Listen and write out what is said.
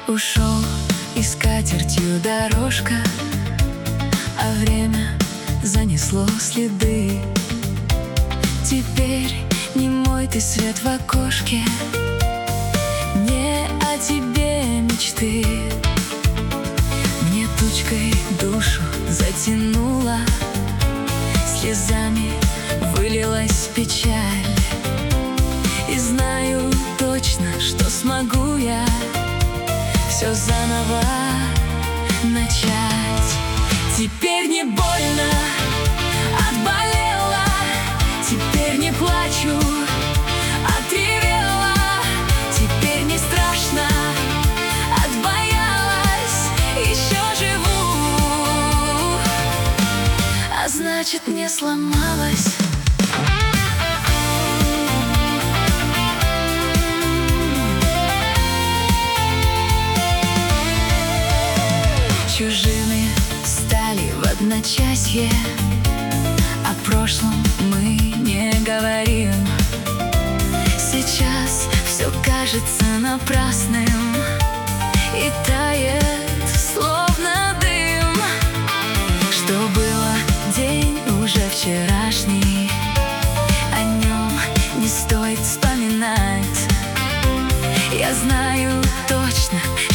Ушел и скатертью дорожка, а время занесло следы. Теперь не мой ты свет в окошке, не о тебе мечты. Мне тучкой душу затянуло, слезами вылилась печаль. И знаю точно, что смогу я все заново начать. Теперь не больно, отболела, теперь не плачу, отревела, теперь не страшно, отбоялась, еще живу, а значит не сломалась. Чужими стали в одночасье, о прошлом мы не говорим. Сейчас все кажется напрасным и тает, словно дым. Что было день уже вчерашний, о нем не стоит вспоминать. Я знаю точно,